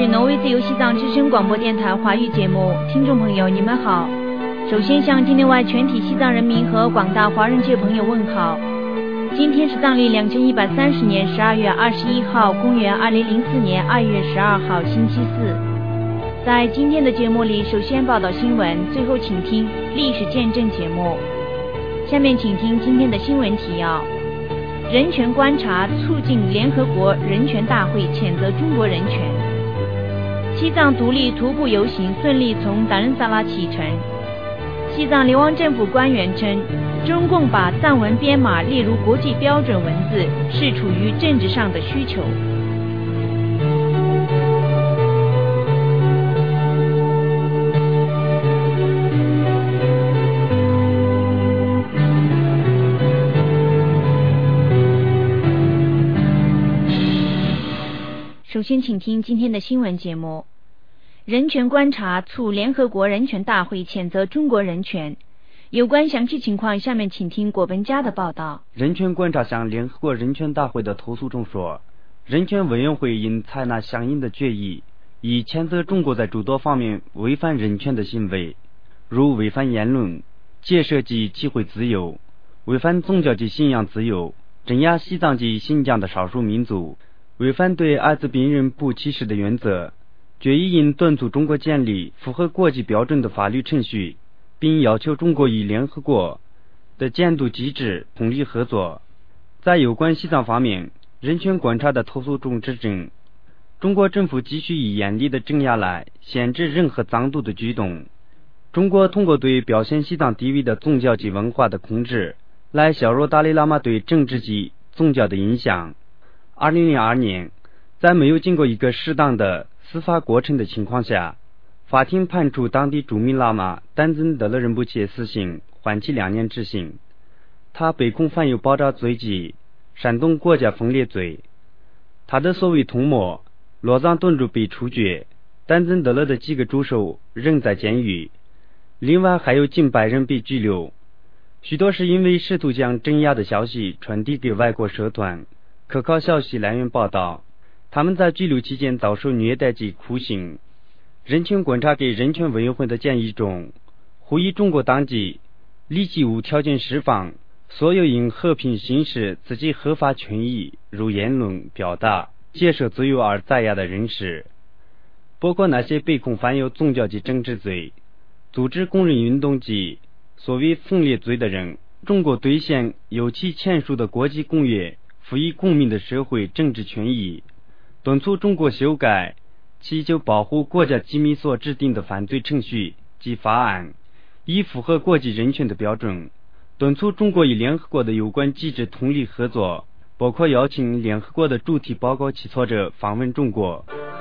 是挪威自由西藏之声广播电台华语节目，听众朋友你们好。首先向境内外全体西藏人民和广大华人界朋友问好。今天是藏历2130年12月21号，公元2004年2月12号，星期四。在今天的节目里，首先报道新闻，最后请听历史见证节目。下面请听今天的新闻提要：人权观察促进联合国人权大会谴责中国人权。西藏独立徒步游行顺利从达仁萨拉启程。西藏流亡政府官员称，中共把藏文编码列入国际标准文字是处于政治上的需求。首先请听今天的新闻节目。人权观察促联合国人权大会谴责中国人权。有关详细情况，下面请听果本家的报道。 人权观察向联合国人权大会的投诉中说，人权委员会应采纳相应的决议，以谴责中国在诸多方面违反人权的行为，如违反言论、结社及集会自由，违反宗教及信仰自由，镇压西藏及新疆的少数民族，违反对艾滋病人不歧视的原则。决议应敦促中国建立符合国际标准的法律程序，并要求中国与联合国的监督机制通力合作。在有关西藏方面，人权观察的投诉中指证，中国政府继续以严厉的镇压来限制任何藏独的举动。中国通过对表现西藏地位的宗教及文化的控制，来削弱达赖喇嘛对政治及宗教的影响。2002年，在没有经过一个适当的司法过程的情况下，法庭判处当地著名喇嘛丹增德勒仁波切死刑，缓期2年执行。他被控犯有爆炸罪及煽动国家分裂罪。他的所谓同谋罗藏顿珠被处决，丹增德勒的几个助手仍在监狱，另外还有近100人被拘留，许多是因为试图将镇压的消息传递给外国社团。可靠消息来源报道，他们在拘留期间遭受虐待及酷刑。人权观察给人权委员会的建议中，呼吁中国当局立即无条件释放所有因和平行使自己合法权益，如言论、表达、结社自由而在押的人士，包括那些被控犯有宗教及政治罪、组织工人运动及所谓分裂罪的人。中国兑现有其签署的国际公约赋予公民的社会政治权益，敦促中国修改其就保护国家机密所制定的犯罪程序及法案，以符合国际人权的标准，敦促中国与联合国的有关机制通力合作，包括邀请联合国的主题报告起草者访问中国。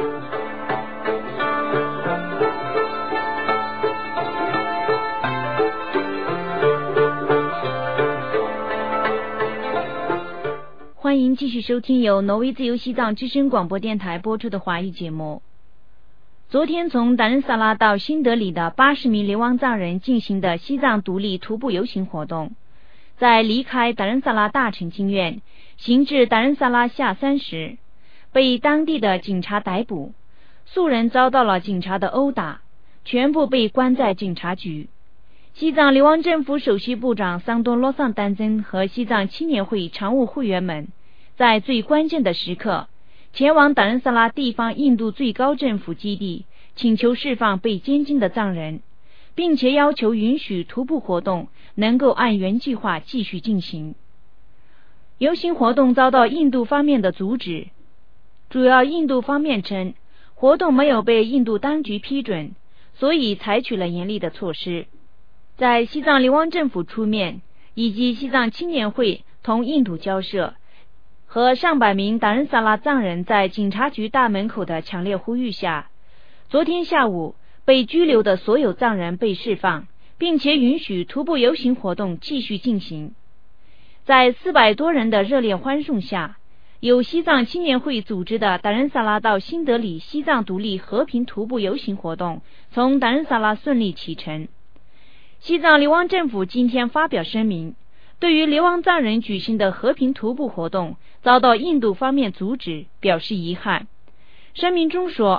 欢迎继续收听由挪威自由西藏之声广播电台播出的华语节目。昨天从达仁萨拉到新德里的80名流亡藏人进行的西藏独立徒步游行活动，在离开达仁萨拉大城经院行至达仁萨拉下山时，被当地的警察逮捕，数人遭到了警察的殴打，全部被关在警察局。西藏流亡政府首席部长桑多罗桑丹增和西藏青年会常务会员们在最关键的时刻前往达仁萨拉地方印度最高政府基地，请求释放被监禁的藏人，并且要求允许徒步活动能够按原计划继续进行。游行活动遭到印度方面的阻止，主要印度方面称活动没有被印度当局批准，所以采取了严厉的措施。在西藏流亡政府出面以及西藏青年会同印度交涉和上百名达仁萨拉藏人在警察局大门口的强烈呼吁下，昨天下午被拘留的所有藏人被释放，并且允许徒步游行活动继续进行。在400多人的热烈欢送下，由西藏青年会组织的达仁萨拉到新德里西藏独立和平徒步游行活动从达仁萨拉顺利启程。西藏流亡政府今天发表声明，对于流亡藏人举行的和平徒步活动遭到印度方面阻止表示遗憾。声明中说，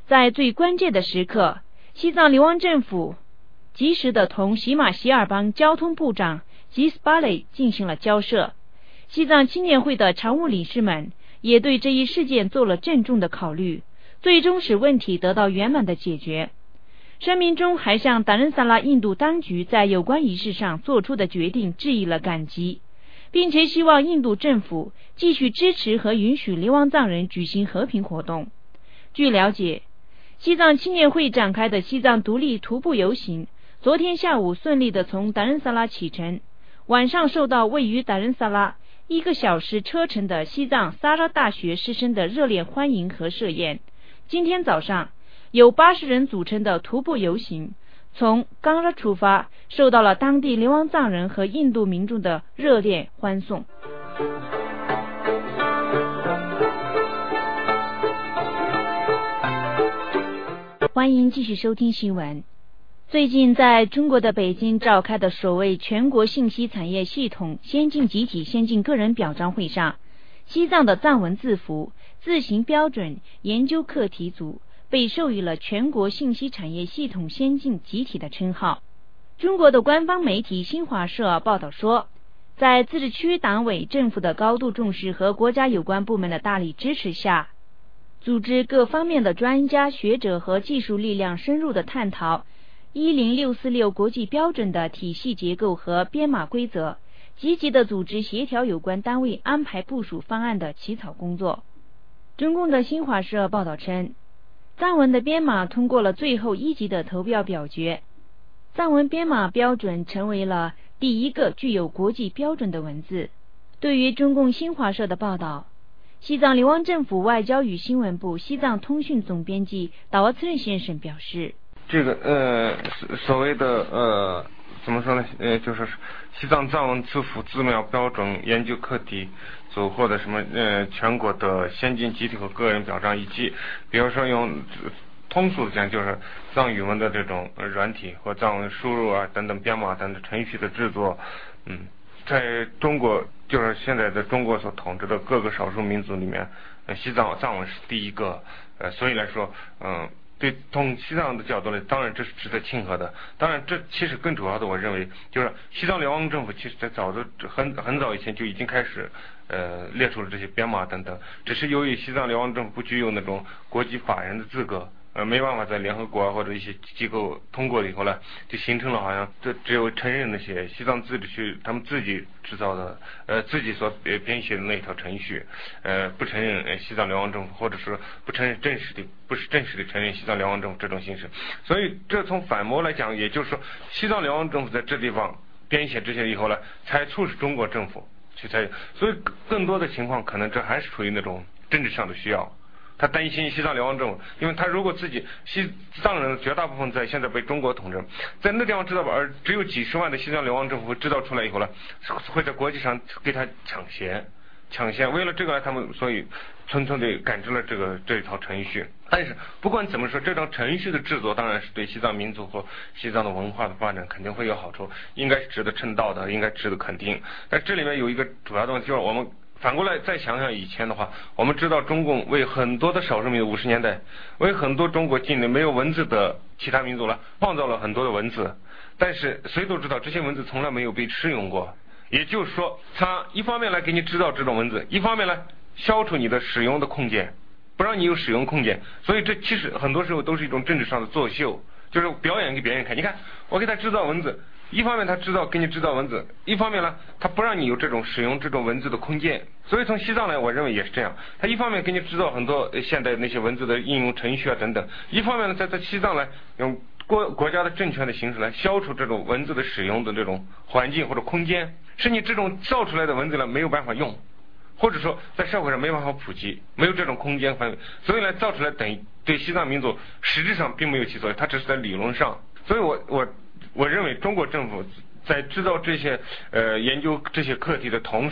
在最关键的时刻，西藏流亡政府及时地同喜马偕尔邦交通部长吉斯巴雷进行了交涉。西藏青年会的常务理事们也对这一事件做了郑重的考虑，最终使问题得到圆满的解决。声明中还向达仁萨拉印度当局在有关仪式上做出的决定致以了感激，并且希望印度政府继续支持和允许流亡藏人举行和平活动。据了解，西藏青年会展开的西藏独立徒步游行昨天下午顺利地从达仁萨拉启程，晚上受到位于达仁萨拉1个小时车程的西藏萨拉大学师生的热烈欢迎和设宴。今天早上，有80人组成的徒步游行从冈拉出发，受到了当地流亡藏人和印度民众的热烈欢送。欢迎继续收听新闻。最近在中国的北京召开的所谓全国信息产业系统先进集体先进个人表彰会上，西藏的藏文字符字形标准研究课题组被授予了全国信息产业系统先进集体的称号。中国的官方媒体新华社报道说，在自治区党委政府的高度重视和国家有关部门的大力支持下，组织各方面的专家学者和技术力量深入的探讨10646国际标准的体系结构和编码规则，积极的组织协调有关单位安排部署方案的起草工作。中共的新华社报道称，藏文的编码通过了最后1级的投票表决，藏文编码标准成为了第一个具有国际标准的文字。对于中共新华社的报道，西藏流亡政府外交与新闻部西藏通讯总编辑达瓦村先生表示， 这个所谓的怎么说呢？就是西藏藏文字符字描标准研究课题组或者什么全国的先进集体和个人表彰，以及比如说用通俗讲就是藏语文的这种软体或藏文输入啊等等编码等等程序的制作，在中国就是现在的中国所统治的各个少数民族里面，西藏藏文是第一个，所以来说，对从西藏的角度来，当然这是值得庆贺的。当然，这其实更主要的，我认为就是西藏流亡政府其实在很早以前就已经开始列出了这些编码等等，只是由于西藏流亡政府不具有那种国际法人的资格。没办法在联合国或者一些机构通过了以后呢，就形成了好像这只有承认那些西藏自治区他们自己制造的自己所编写的那一套程序，不承认西藏流亡政府，或者是不承认不是正式的承认西藏流亡政府这种形式。所以这从反模来讲，也就是说西藏流亡政府在这地方编写这些以后呢，才促使中国政府去参与。所以更多的情况可能这还是处于那种政治上的需要。他担心西藏流亡政府，因为他如果自己西藏人绝大部分现在被中国统治，在那地方制造，而只有几十万的西藏流亡政府会制造出来以后呢，会在国际上给他抢先。为了这个，他们所以匆匆地赶制了这一套程序。但是不管怎么说，这张程序的制作当然是对西藏民族和西藏的文化的发展肯定会有好处，应该是值得称道的，应该值得肯定。但这里面有一个主要的问题，就是我们反过来再想想以前的话，我们知道中共为很多的少数民族50年代，为很多中国境内没有文字的其他民族了，创造了很多的文字，但是谁都知道这些文字从来没有被适用过。也就是说，它一方面来给你制造这种文字，一方面来消除你的使用的空间，不让你有使用空间。所以这其实很多时候都是一种政治上的作秀，就是表演给别人看。你看，我给他制造文字，一方面他给你制造文字，一方面呢他不让你有这种使用这种文字的空间。所以从西藏来，我认为也是这样，他一方面给你制造很多现代那些文字的应用程序啊等等，一方面呢在西藏来用国家的政权的形式来消除这种文字的使用的这种环境或者空间，使你这种造出来的文字呢没有办法用，或者说在社会上没办法普及，没有这种空间范围，所以呢造出来等于对西藏民族实质上并没有起作用，它只是在理论上。所以我认为中国政府在制造这些研究这些课题的同时，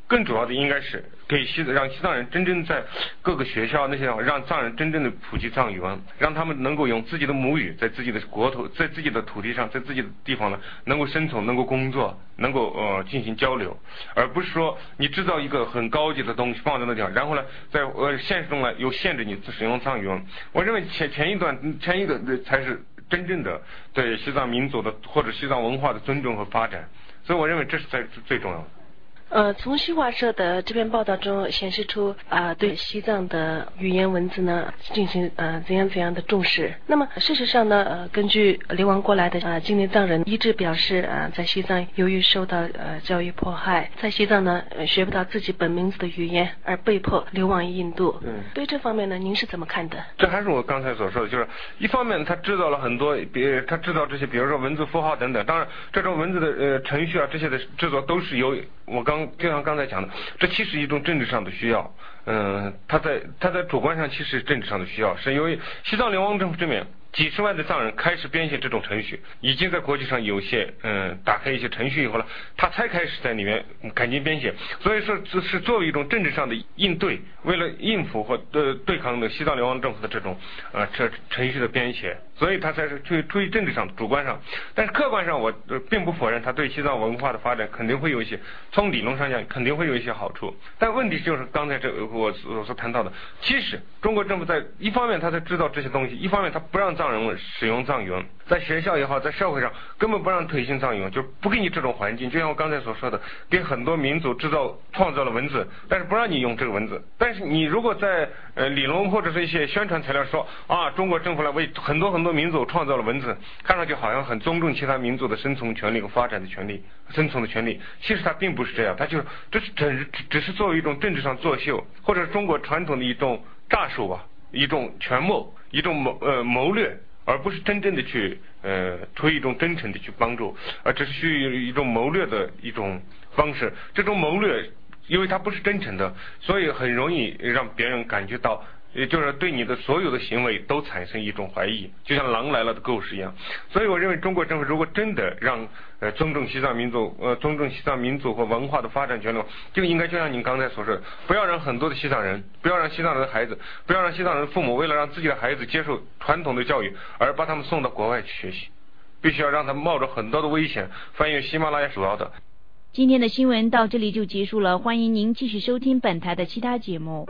更主要的应该是给让西藏人真正在各个学校那些让藏人真正的普及藏语文，让他们能够用自己的母语在自己的国土，在自己的土地上，在自己的地方呢能够生存，能够工作，能够进行交流，而不是说你制造一个很高级的东西放在那地方，然后呢在现实中呢又限制你使用藏语文。我认为前一个才是真正的对西藏民族的或者西藏文化的尊重和发展，所以我认为这是最重要的。 从新华社的这篇报道中显示出对西藏的语言文字呢进行怎样的重视。那么事实上呢根据流亡过来的境内藏人一致表示在西藏由于受到教育迫害，在西藏呢学不到自己本民族的语言，而被迫流亡于印度。对这方面呢您是怎么看的？ 这还是我刚才所说的，就是一方面他制造了很多他制造这些比如说文字符号等等，当然这种文字的程序这些的制作都是由就像刚才讲的，这其实一种政治上的需要。他在主观上其实政治上的需要，是因为西藏流亡政府这边几十万的藏人开始编写这种程序，已经在国际上有些打开一些程序以后了，他才开始在里面赶紧编写。所以说这是作为一种政治上的应对，为了应付或对抗的西藏流亡政府的这种这程序的编写，所以他才是出于政治上主观上。但是客观上我并不否认他对西藏文化的发展肯定会有一些，从理论上讲肯定会有一些好处。但问题就是刚才我所谈到的，其实中国政府在一方面他在制造这些东西，一方面他不让藏人使用藏语文，在学校也好，在社会上根本不让推行藏语文，就不给你这种环境。就像我刚才所说的，给很多民族创造了文字，但是不让你用这个文字。但是你如果在理论或者是一些宣传材料说中国政府来为很多民族创造了文字，看上去好像很尊重其他民族的生存权利和发展的权利、生存的权利。其实它并不是这样，它这是只是作为一种政治上作秀，或者中国传统的一种诈术吧，一种权谋，一种谋略，而不是真正的去出于一种真诚的去帮助，这是属于一种谋略的一种方式。这种谋略因为它不是真诚的，所以很容易让别人感觉到，也就是对你的所有的行为都产生一种怀疑，就像狼来了的故事一样。所以我认为中国政府如果真的让尊重西藏民族和文化的发展权利，就应该就像您刚才所说的，不要让很多的西藏人，不要让西藏人的孩子，不要让西藏人的父母为了让自己的孩子接受传统的教育而把他们送到国外去学习，必须要让他们冒着很多的危险翻越喜马拉雅主要的。 今天的新闻到这里就结束了，欢迎您继续收听本台的其他节目。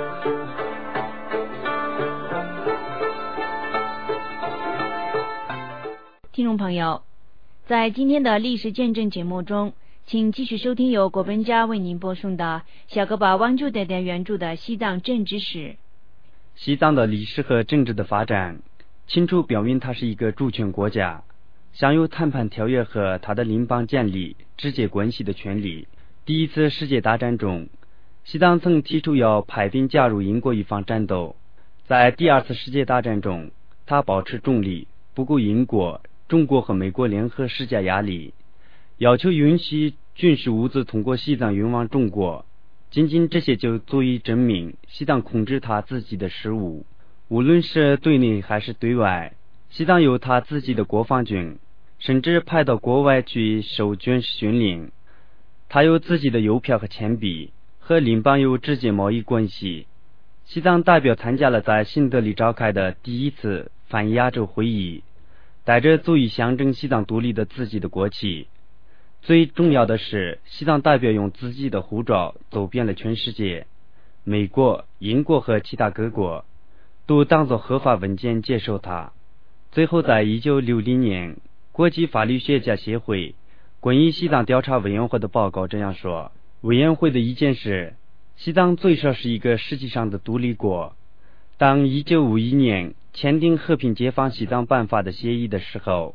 听众朋友，在今天的历史见证节目中，请继续收听由国本家为您播送的小哥把汪珠爹爹原著的西藏政治史。 西藏的历史和政治的发展清楚表明它是一个主权国家，享有谈判条约和它的邻邦建立直接关系的权利。第一次世界大战中，西藏曾提出要派兵加入英国一方战斗。在第二次世界大战中，他保持中立，不顾英国、中国和美国联合施加压力，要求允许军事物资通过西藏运往中国。仅仅这些就足以证明西藏控制他自己的事务，无论是对内还是对外。西藏有他自己的国防军，甚至派到国外去受军事训练。他有自己的邮票和钱币，和邻邦有直接贸易关系。西藏代表参加了在新德里召开的第一次泛亚洲会议，带着足以象征西藏独立的自己的国旗。最重要的是，西藏代表用自己的护照走遍了全世界，美国、英国和其他各国都当作合法文件接受它。最后在1960年，国际法律学家协会关于西藏调查委员会的报告这样说，委员会的意见是，西藏最少是一个实际上的独立国。当1951年签订和平解放西藏办法的协议的时候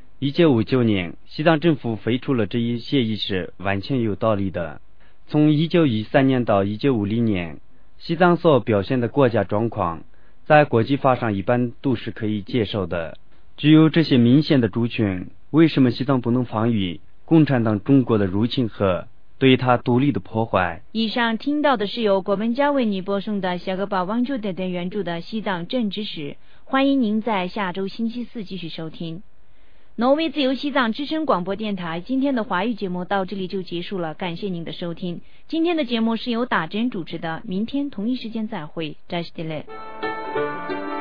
，1959年西藏政府废除了这一协议是完全有道理的。从1913年到1950年，西藏所表现的国家状况在国际法上一般都是可以接受的。具有这些明显的主权，为什么西藏不能防御共产党中国的入侵和对它独立的破坏？ 以上听到的是由国本家为你播送的小哥把汪珠爹爹原著的西藏政治史，欢迎您在下周星期四继续收听。 挪威自由西藏之声广播电台今天的华语节目到这里就结束了，感谢您的收听。今天的节目是由打针主持的，明天同一时间再会，再见。